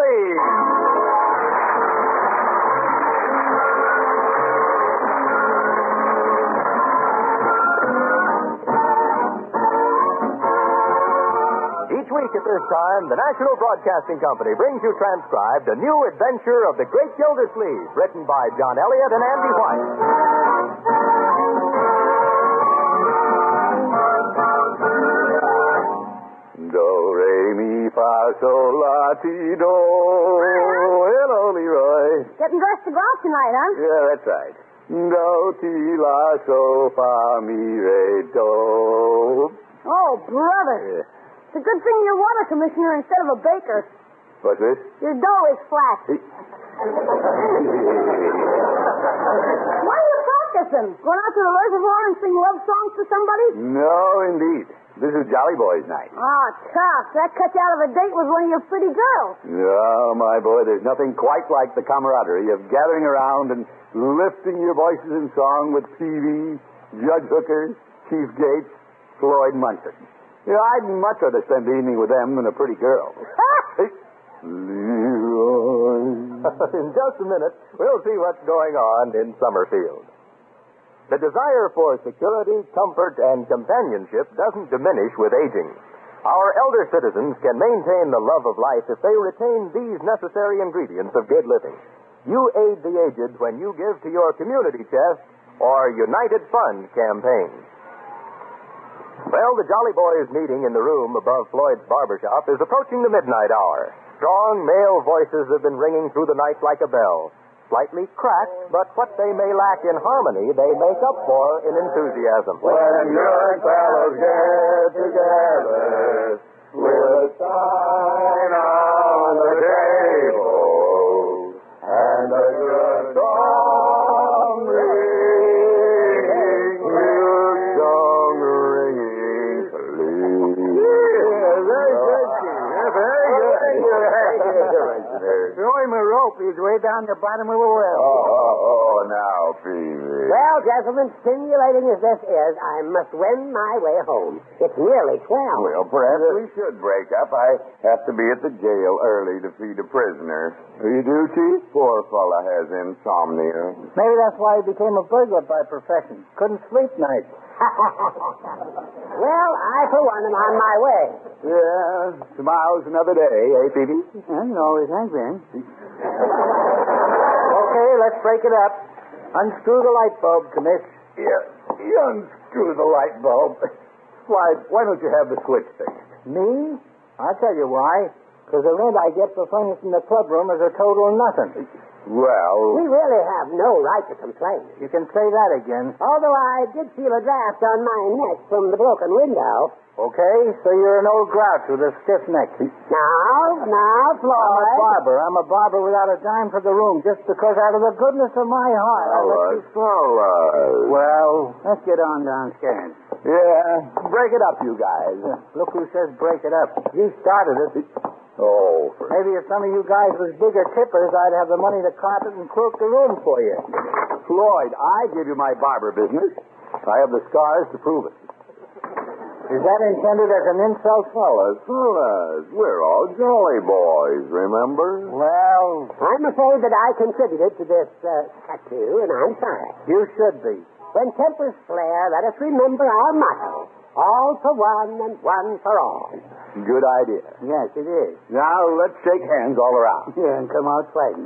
Each week at this time, the National Broadcasting Company brings you transcribed a new adventure of the Great Gildersleeve, written by John Elliott and Andy White. Do, re, mi, fa, sol, la, ti, do. Hello, Leroy. Getting dressed to go out tonight, huh? Yeah, that's right. Do, ti, la, sol, fa, mi, re, do. Oh, brother. Yeah. It's a good thing you're water commissioner instead of a baker. What's this? Your dough is flat. Why are you practicing? Going out to the reservoir and sing love songs to somebody? No, indeed. This is Jolly Boy's night. Oh, tough. That cut you out of a date with one of your pretty girls. No, my boy, there's nothing quite like the camaraderie of gathering around and lifting your voices in song with Peavy, Judge Hooker, Chief Gates, Floyd Munson. You know, I'd much rather spend the evening with them than a pretty girl. Hey, Leroy. In just a minute, we'll see what's going on in Summerfield. The desire for security, comfort, and companionship doesn't diminish with aging. Our elder citizens can maintain the love of life if they retain these necessary ingredients of good living. You aid the aged when you give to your community chest or United Fund campaign. Well, the Jolly Boys meeting in the room above Floyd's barbershop is approaching the midnight hour. Strong male voices have been ringing through the night like a bell. Slightly cracked, but what they may lack in harmony, they make up for in enthusiasm. When good fellows get together with a sign on the table and a good song ringing, good song ringing. Yeah, very good, Chief. Yeah, very good. Throw him a rope. He's way down the bottom of the well. Oh, now, Peavy. Well, gentlemen, stimulating as this is, I must wend my way home. It's nearly 12. Well, perhaps we should break up. I have to be at the jail early to feed a prisoner. You do, Chief? Poor fella has insomnia. Maybe that's why he became a burglar by profession. Couldn't sleep nights. Well, I, for one, am on my way. Yeah, tomorrow's another day, eh, Peavy? And you always have been. Okay, let's break it up. Unscrew the light bulb, Commiss. Yeah, you unscrew the light bulb. Why don't you have the switch fixed? Me? I'll tell you why. Because the rent I get for furnishing the club room is a total nothing. Well, We really have no right to complain. You can say that again. Although I did feel a draft on my neck from the broken window. Okay, so you're an old grouch with a stiff neck. Now, Floyd. I'm a barber without a dime for the room just because out of the goodness of my heart I let you... fellas. Well, let's get on downstairs. Yeah, break it up, you guys. Look who says break it up. You started it. Oh, Maybe if some of you guys was bigger tippers, I'd have the money to carpet and cloak the room for you. Floyd, I give you my barber business. I have the scars to prove it. Is that intended as an insult? Fellas, we're all jolly boys, remember? Well, I'm afraid that I contributed to this tattoo, and I'm sorry. you should be. When tempers flare, let us remember our motto. All for one and one for all. Good idea. Yes, it is. Now, let's shake hands all around. Yeah, and come out fighting.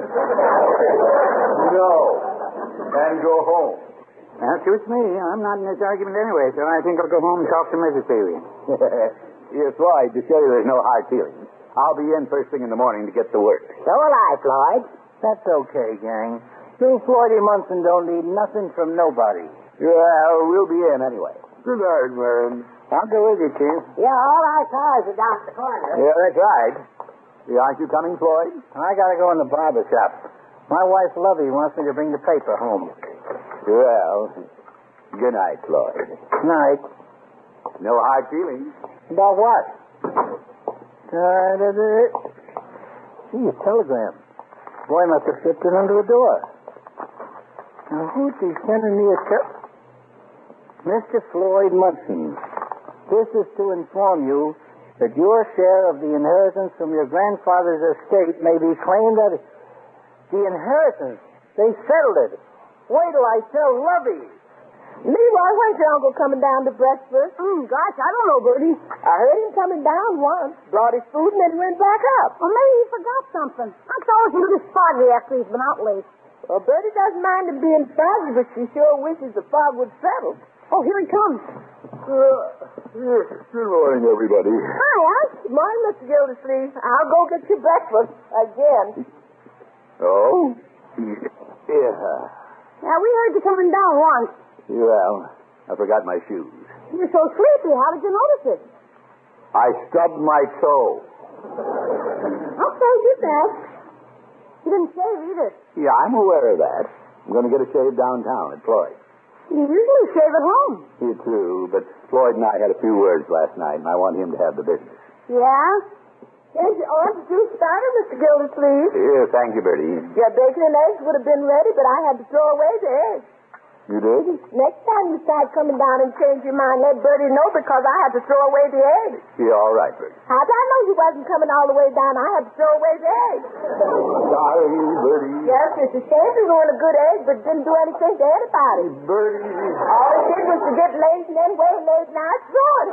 No. And go home. That suits me. I'm not in this argument anyway, so I think I'll go home and talk to Mrs. Peavy. Here, Floyd, to show you there's no hard feelings. I'll be in first thing in the morning to get to work. So will I, Floyd. That's okay, gang. You Floydie Munson don't need nothing from nobody. Well, we'll be in anyway. Good night, man. I'll go with you, Chief. Yeah, all our cars are down at the corner. Yeah, that's right. Aren't you coming, Floyd? I gotta go in the barber shop. My wife, Lovey, wants me to bring the paper home. Well, good night, Floyd. Night. No hard feelings. About what? Gee, a telegram. Boy must have slipped it under the door. Now, who'd be sending me a Mr. Floyd Munson, this is to inform you that your share of the inheritance from your grandfather's estate may be claimed that the inheritance, they settled it. Wait till I tell Lovey. Leroy, when's your uncle coming down to breakfast? Gosh, I don't know, Bertie. I heard him coming down once, brought his food, and then went back up. Well, maybe he forgot something. Unc's always a little foggy after he's been out late. Well, Bertie doesn't mind him being foggy, but she sure wishes the fog would settle. Oh, here he comes. Good morning, everybody. Hi, Unc. Good morning, Mr. Gildersleeve. I'll go get you breakfast again. Oh? Yeah. Now, we heard you coming down once. Well, I forgot my shoes. You're so sleepy. How did you notice it? I stubbed my toe. Okay, get that. You didn't shave either. Yeah, I'm aware of that. I'm going to get a shave downtown at Floyd. You usually shave at home. You too, but Floyd and I had a few words last night, and I want him to have the business. Yeah? Here's your orange juice starter, Mr. Gildersleeve. Yeah, thank you, Bertie. Your bacon and eggs would have been ready, but I had to throw away the eggs. You did? Next time you start coming down and change your mind, let Bertie know because I had to throw away the eggs. Yeah, all right, Bertie. How'd I know you wasn't coming all the way down? I had to throw away the eggs. Sorry, Bertie. Yes, it's a shame to ruin a good egg, but didn't do anything to anybody. Bertie. All it did was to get late and then way late, now it's ruined.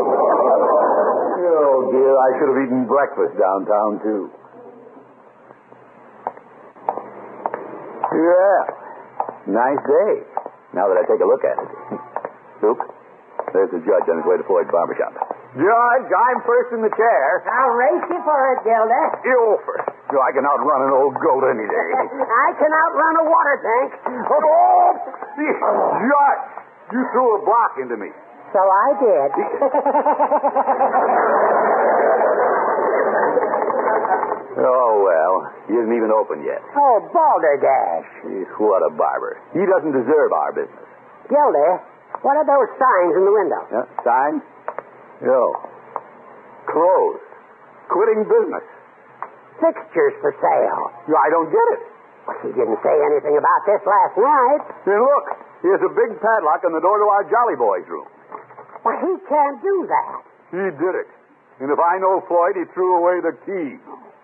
Oh, dear, I should have eaten breakfast downtown, too. Yeah. Nice day. Now that I take a look at it. Luke, there's the judge on his way to Floyd's barbershop. Judge, I'm first in the chair. I'll race you for it, Gilda. You first. I can outrun an old goat any day. I can outrun a water tank. Oh, Judge, you threw a block into me. So I did. Oh, well, he isn't even open yet. Oh, balderdash. What a barber. He doesn't deserve our business. Gilda, what are those signs in the window? Signs? Yo. Closed. Quitting business. Fixtures for sale. I don't get it. Well, she didn't say anything about this last night. Hey, look. Here's a big padlock on the door to our Jolly Boys room. Well, he can't do that. He did it. And if I know Floyd, he threw away the key.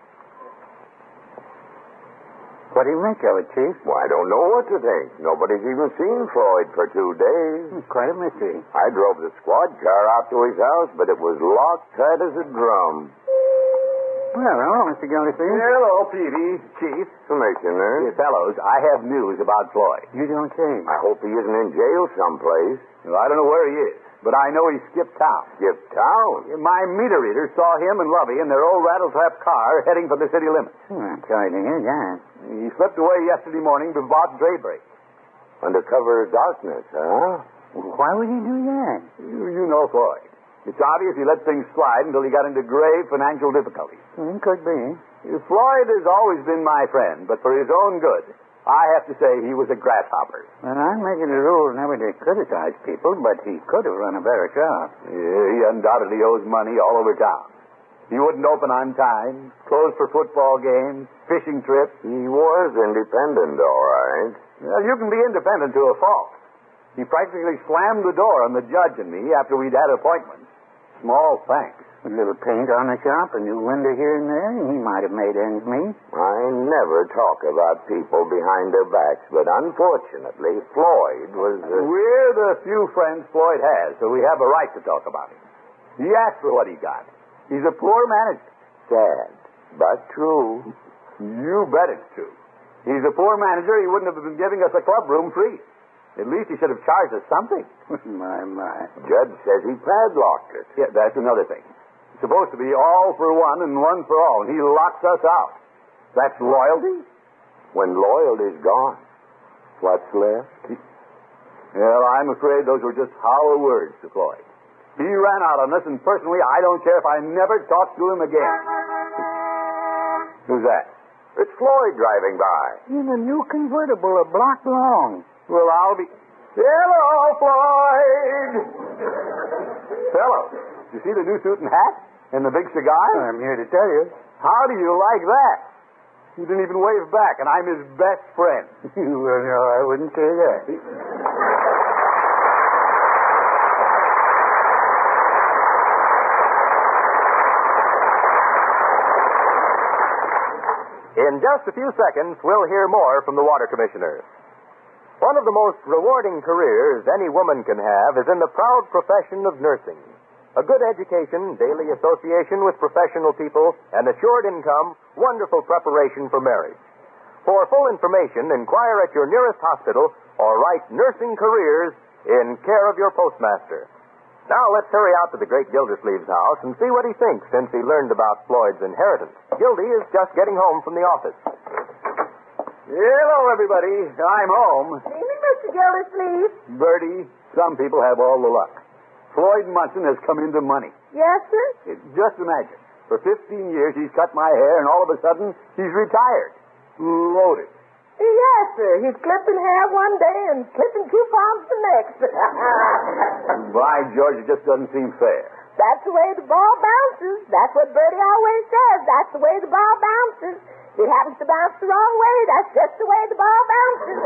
What do you make of it, Chief? Well, I don't know what to think. Nobody's even seen Floyd for 2 days. Quite a mystery. I drove the squad car out to his house, but it was locked tight as a drum. Well, hello, Mr. Gildersleeve. Hello, Petey. Chief. Commissioner, Fellows, I have news about Floyd. You don't say. I hope he isn't in jail someplace. Well, I don't know where he is, but I know he skipped town. Skip town. My meter reader saw him and Lovey in their old rattletrap car heading for the city limits. I'm sorry to hear that. He slipped away yesterday morning to bought daybreak. Under cover of darkness, huh? Why would he do that? You know Floyd. It's obvious he let things slide until he got into grave financial difficulties. Could be. Floyd has always been my friend, but for his own good, I have to say he was a grasshopper. Well, I'm making a rule never to criticize people, but he could have run a better shop. Yeah, he undoubtedly owes money all over town. He wouldn't open on time, closed for football games, fishing trips. He was independent, all right. Well, you can be independent to a fault. He practically slammed the door on the judge and me after we'd had appointments. Small thanks. A little paint on the shop, a new window here and there, and he might have made ends meet. I never talk about people behind their backs, but unfortunately, Floyd was... We're the few friends Floyd has, so we have a right to talk about him. He asked for what he got. He's a poor manager. Sad, but true. You bet it's true. He's a poor manager. He wouldn't have been giving us a club room free. At least he should have charged us something. My. Judge says he padlocked it. Yeah, that's another thing. It's supposed to be all for one and one for all, and he locks us out. That's loyalty? When loyalty's gone, what's left? Well, I'm afraid those were just hollow words to Floyd. He ran out on us, and personally, I don't care if I never talk to him again. Who's that? It's Floyd driving by. In a new convertible, a block long. Well, I'll be... Hello, Floyd! Fellow, you see the new suit and hat? And the big cigar? I'm here to tell you. How do you like that? You didn't even wave back, and I'm his best friend. Well, no, I wouldn't say that. In just a few seconds, we'll hear more from the Water Commissioner. One of the most rewarding careers any woman can have is in the proud profession of nursing. A good education, daily association with professional people, an assured income, wonderful preparation for marriage. For full information, inquire at your nearest hospital or write Nursing Careers in care of your postmaster. Now let's hurry out to the great Gildersleeve's house and see what he thinks since he learned about Floyd's inheritance. Gildy is just getting home from the office. Hello, everybody. I'm home. Evening, Mr. Gildersleeve. Bertie, some people have all the luck. Floyd Munson has come into money. Yes, sir? Just imagine. For 15 years, he's cut my hair, and all of a sudden, he's retired. Loaded. Yes, sir. He's clipping hair one day and clipping coupons the next. By George, it just doesn't seem fair. That's the way the ball bounces. That's what Bertie always says. That's the way the ball bounces. If it happens to bounce the wrong way, that's just the way the ball bounces.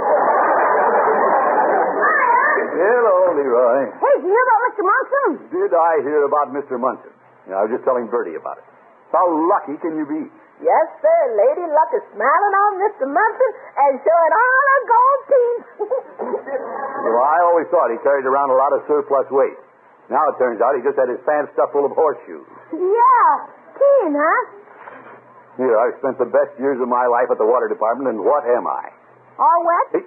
Hello, Leroy. Hey, did you hear about Mr. Munson? Did I hear about Mr. Munson? I was just telling Bertie about it. How lucky can you be? Yes, sir. Lady Luck is smiling on Mr. Munson and showing all her gold teeth. Well, I always thought he carried around a lot of surplus weight. Now it turns out he just had his pants stuffed full of horseshoes. Yeah. Keen, huh? Here, I've spent the best years of my life at the water department, and what am I? All wet? Hey.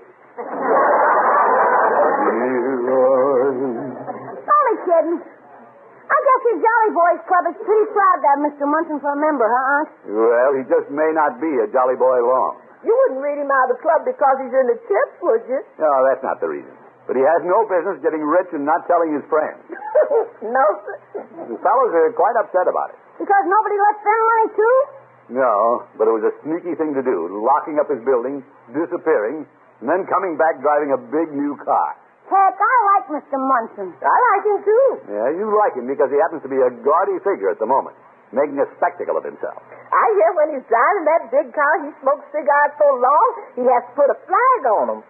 Only kidding. I guess your Jolly Boys Club is pretty proud to have Mr. Munson for a member, huh, Unc? Well, he just may not be a jolly boy long. You wouldn't read him out of the club because he's in the chips, would you? No, that's not the reason. But he has no business getting rich and not telling his friends. No, sir. The fellows are quite upset about it. Because nobody lets them money, too? No, but it was a sneaky thing to do, locking up his building, disappearing, and then coming back driving a big new car. Heck, I like Mr. Munson. I like him, too. Yeah, you like him because he happens to be a gaudy figure at the moment, making a spectacle of himself. I hear when he's driving that big car, he smokes cigars so long, he has to put a flag on them.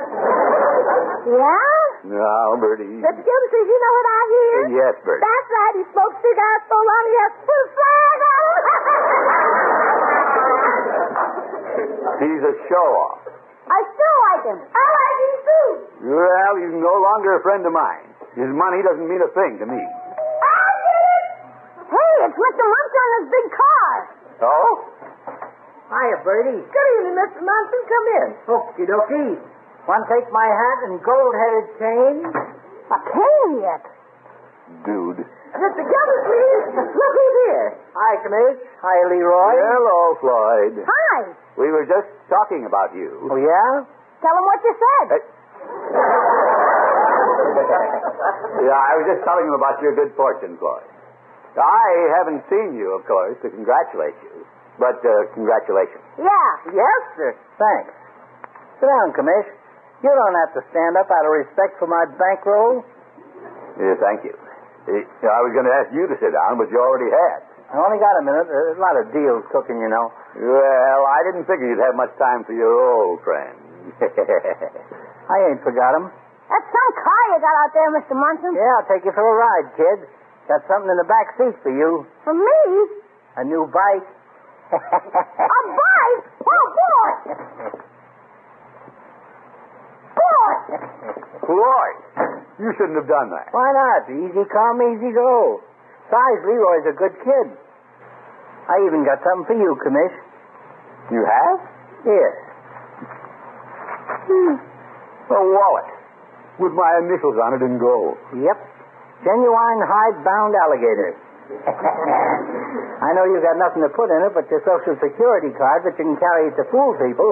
Yeah? No, Bertie. Mr. Gildersleeve, you know what I hear? Yes, Bertie. That's right, he smokes cigars so long, he has to put a flag on them. He's a show-off. I still like him. I like him, too. Well, he's no longer a friend of mine. His money doesn't mean a thing to me. I did it! Hey, it's Mr. Munson in his big car. Oh? Hiya, Bertie. Good evening, Mr. Munson. Come in. Okie dokie. Want to take my hat and gold-headed cane? A cane yet? Dude. Mr. Gildersleeve, look who's here. Hi, Commish. Hi, Leroy. Hello, Floyd. Hi. We were just talking about you. Oh, yeah? Tell him what you said. Yeah, I was just telling him about your good fortune, Floyd. I haven't seen you, of course, to congratulate you. But, congratulations. Yeah. Yes, sir. Thanks. Sit down, Commish. You don't have to stand up out of respect for my bankroll. Yeah, thank you. I was going to ask you to sit down, but you already had. I only got a minute. There's a lot of deals cooking, you know. Well, I didn't figure you'd have much time for your old friend. I ain't forgot him. That's some car you got out there, Mr. Munson. Yeah, I'll take you for a ride, kid. Got something in the back seat for you. For me? A new bike. A bike? Oh, boy. Boy. Floyd, you shouldn't have done that. Why not? Easy come, easy go. Besides, Leroy's a good kid. I even got something for you, Commish. You have? Here. A wallet with my initials on it in gold. Yep. Genuine hide-bound alligator. I know you got nothing to put in it but your Social Security card that you can carry to fool people.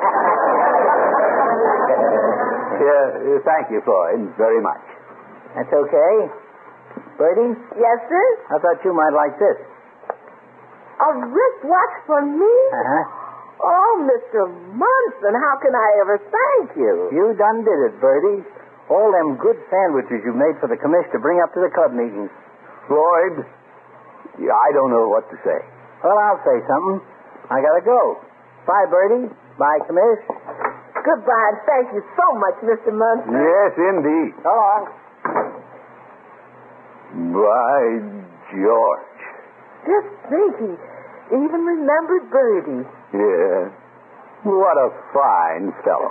Yeah, thank you, Floyd, very much. That's okay. Bertie? Yes, sir? I thought you might like this. A wristwatch for me? Uh-huh. Oh, Mr. Munson, how can I ever thank you? You done did it, Bertie. All them good sandwiches you made for the commish to bring up to the club meetings. Floyd, yeah, I don't know what to say. Well, I'll say something. I gotta go. Bye, Bertie. Bye, commish. Goodbye, and thank you so much, Mr. Munson. Yes, indeed. So long. By George. Just think, Even remembered Bertie. Yeah. What a fine fellow.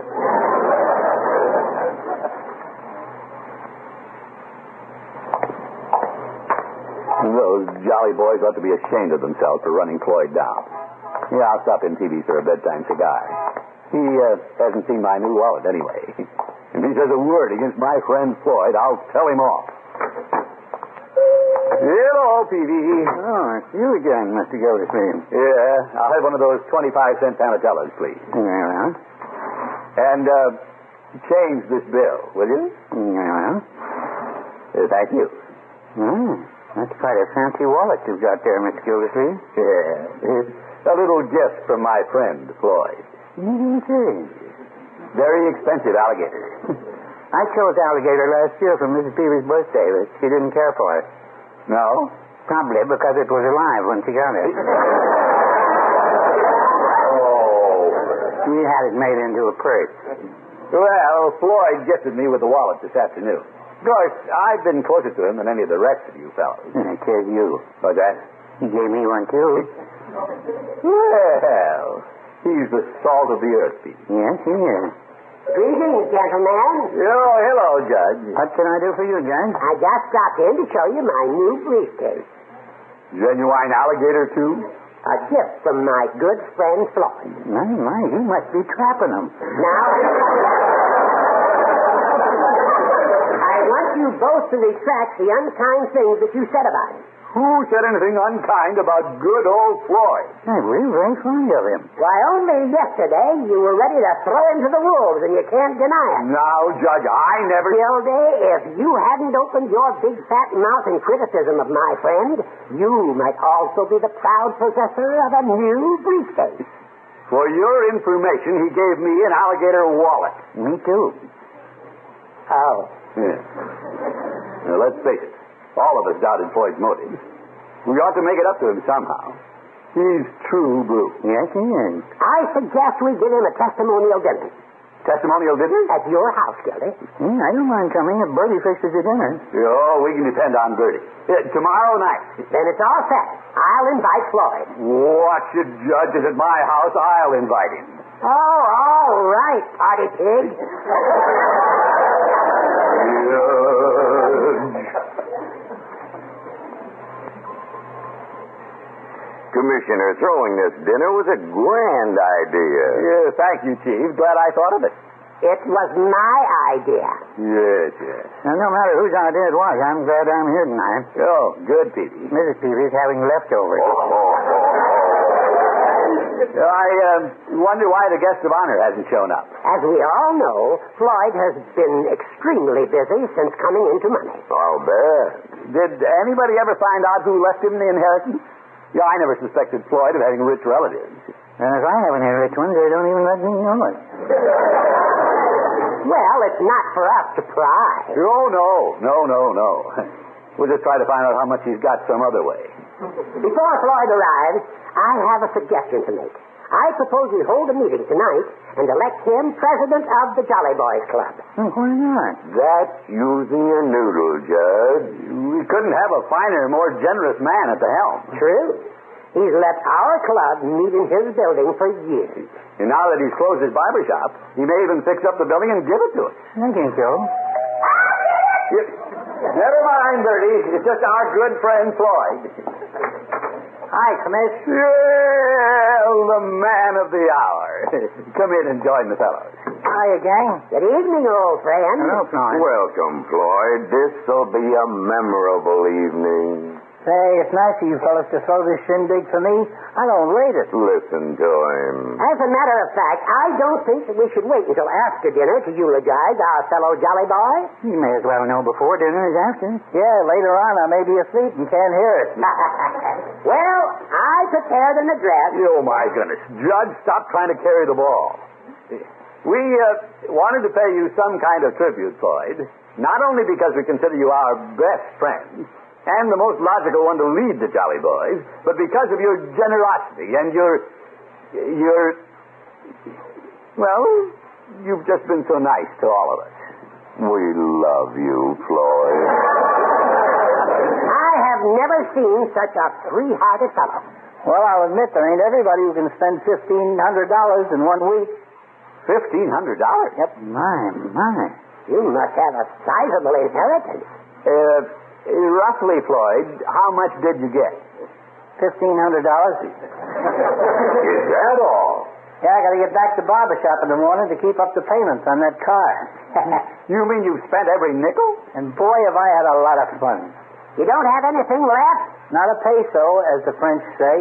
Those jolly boys ought to be ashamed of themselves for running Floyd down. Yeah, I'll stop in TV for a bedtime cigar. He hasn't seen my new wallet anyway. If he says a word against my friend Floyd, I'll tell him off. Hello, Peavy. Oh, it's you again, Mr. Gildersleeve. Yeah, I'll have one of those 25-cent panatellas, please. Yeah. And change this bill, will you? Yeah. Thank you. That's quite a fancy wallet you've got there, Mr. Gildersleeve. Yeah, it's a little gift from my friend Floyd. Very expensive alligator. I chose alligator last year for Mrs. Peavy's birthday, but she didn't care for it. No? Probably because it was alive when she got it. Oh. She had it made into a purse. Well, Floyd gifted me with the wallet this afternoon. Of course, I've been closer to him than any of the rest of you fellows. It says you. What's that? He gave me one, too. Well, he's the salt of the earth, Pete. Yes, he is. Greetings, gentlemen. Oh, hello, Judge. What can I do for you, Judge? I just stopped in to show you my new briefcase. Genuine alligator, too? A gift from my good friend Floyd. My, you must be trapping them. Now, I want you both to retract the unkind things that you said about him. Who said anything unkind about good old Floyd? We're very fond of him. Why, only yesterday you were ready to throw him to the wolves, and you can't deny it. Now, Judge, I never... Gildy, if you hadn't opened your big fat mouth in criticism of my friend, you might also be the proud possessor of a new briefcase. For your information, he gave me an alligator wallet. Me too. Oh. Yeah. Now, let's face it. All of us doubted Floyd's motives. We ought to make it up to him somehow. He's true blue. Yes, he is. I suggest we give him a testimonial dinner. Testimonial dinner? At your house, Gildy. I don't mind coming if Bertie fixes the dinner. Oh, we can depend on Bertie. Tomorrow night. Then it's all set. I'll invite Floyd. Watch it, Judge. It's at my house. I'll invite him. Oh, all right, party pig. Commissioner, throwing this dinner was a grand idea. Yeah, thank you, Chief. Glad I thought of it. It was my idea. Yes. Now, no matter whose idea it was, I'm glad I'm here tonight. Oh, good, Peavy. Mrs. Peavy's having leftovers. I wonder why the guest of honor hasn't shown up. As we all know, Floyd has been extremely busy since coming into money. I'll bet. Did anybody ever find out who left him the inheritance? Yeah, I never suspected Floyd of having rich relatives. And if I have any rich ones, they don't even let me know it. Well, it's not for us to pry. Oh, no. We'll just try to find out how much he's got some other way. Before Floyd arrives, I have a suggestion to make. I propose we hold a meeting tonight and elect him president of the Jolly Boys Club. Why not? That's using a noodle, Judge. We couldn't have a finer, more generous man at the helm. True. He's let our club meet in his building for years. And now that he's closed his barber shop, he may even fix up the building and give it to us. I think so. Never mind, Bertie. It's just our good friend Floyd. Hi, Commiss. Well, the man of the hour. Come in and join the fellows. Hiya, gang. Good evening, old friend. Hello, Floyd. Welcome, Floyd. This'll be a memorable evening. Say, it's nice of you fellas to throw this shindig for me. I don't rate it. Listen to him. As a matter of fact, I don't think that we should wait until after dinner to eulogize our fellow Jolly Boy. You may as well know before dinner as after. Yeah, later on I may be asleep and can't hear it. Well, I prepared an address. Oh, my goodness. Judge, stop trying to carry the ball. We wanted to pay you some kind of tribute, Floyd, not only because we consider you our best friend and the most logical one to lead the Jolly Boys, but because of your generosity and well, you've just been so nice to all of us. We love you, Floyd. I have never seen such a free-hearted fellow. Well, I'll admit there ain't everybody who can spend $1,500 in 1 week. $1,500? Yep. My. You must have a sizable inheritance. Roughly, Floyd, how much did you get? $1,500. Is that all? Yeah, I gotta get back to barber shop in the morning to keep up the payments on that car. You mean you've spent every nickel? And boy, have I had a lot of fun. You don't have anything left? Not a peso, as the French say.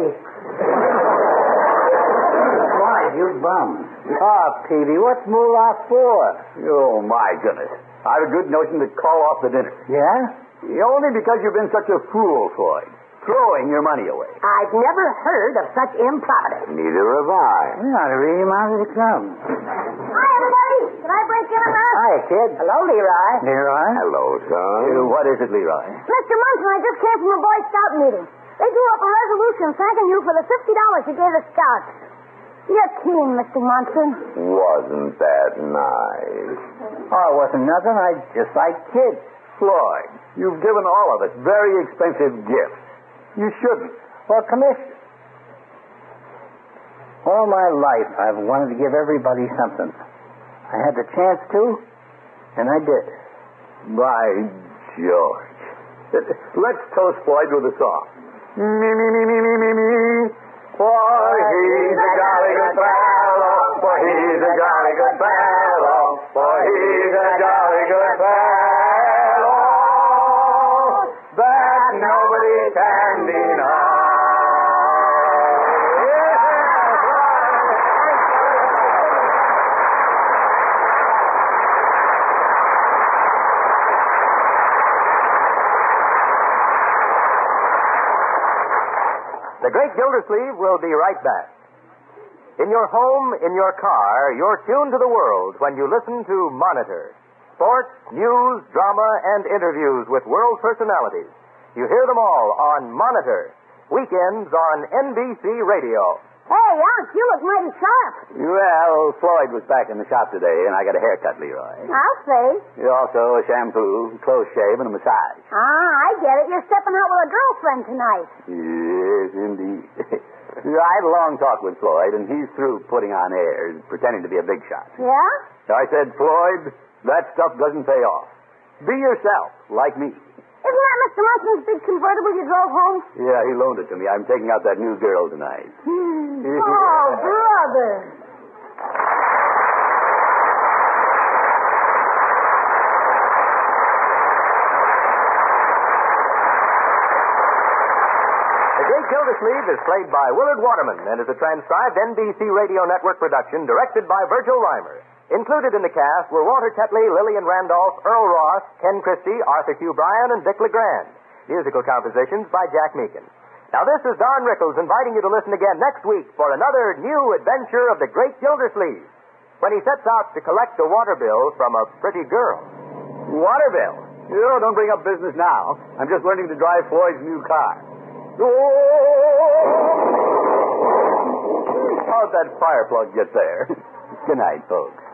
Why, you bum. Oh, Peavy, what's moolah for? Oh, my goodness. I have a good notion to call off the dinner. Yeah? Only because you've been such a fool, Floyd. Throwing your money away. I've never heard of such improvidence. Neither have I. You ought to read him out of the club. Hi, everybody. Can I break in on that? Hi, kid. Hello, Leroy. Leroy? Hello, son. What is it, Leroy? Mr. Munson, I just came from a Boy Scout meeting. They drew up a resolution thanking you for the $50 you gave the Scouts. You're keen, Mr. Munson. Wasn't that nice? Oh, it wasn't nothing. I just like kids. Floyd, you've given all of us very expensive gifts. You shouldn't. Well, Commissioner, all my life I've wanted to give everybody something. I had the chance to, and I did. By George. Let's toast Floyd with a song. Me, me, me, me, me, me, me. For he's a jolly good fellow. For he's a jolly good fellow. For he's a jolly good fellow. That nobody can deny. The Great Gildersleeve will be right back. In your home, in your car, you're tuned to the world when you listen to Monitor. Sports, news, drama, and interviews with world personalities. You hear them all on Monitor. Weekends on NBC Radio. Hey, Unc, you look mighty sharp. Well, Floyd was back in the shop today, and I got a haircut, Leroy. I'll say. Also, a shampoo, close shave, and a massage. I get it. You're stepping out with a girlfriend tonight. Yes, indeed. I had a long talk with Floyd, and he's through putting on airs, pretending to be a big shot. Yeah? I said, Floyd, that stuff doesn't pay off. Be yourself, like me. Isn't that Mr. Munson's big convertible you drove home? Yeah, he loaned it to me. I'm taking out that new girl tonight. Oh, brother. The Great Gildersleeve is played by Willard Waterman and is a transcribed NBC Radio Network production directed by Virgil Reimer. Included in the cast were Walter Tetley, Lillian Randolph, Earl Ross, Ken Christie, Arthur Q. Bryan, and Dick LeGrand. Musical compositions by Jack Meakin. Now, this is Don Rickles inviting you to listen again next week for another new adventure of the Great Gildersleeve, when he sets out to collect a water bill from a pretty girl. Water bill? Don't bring up business now. I'm just learning to drive Floyd's new car. How'd that fire plug get there? Good night, folks.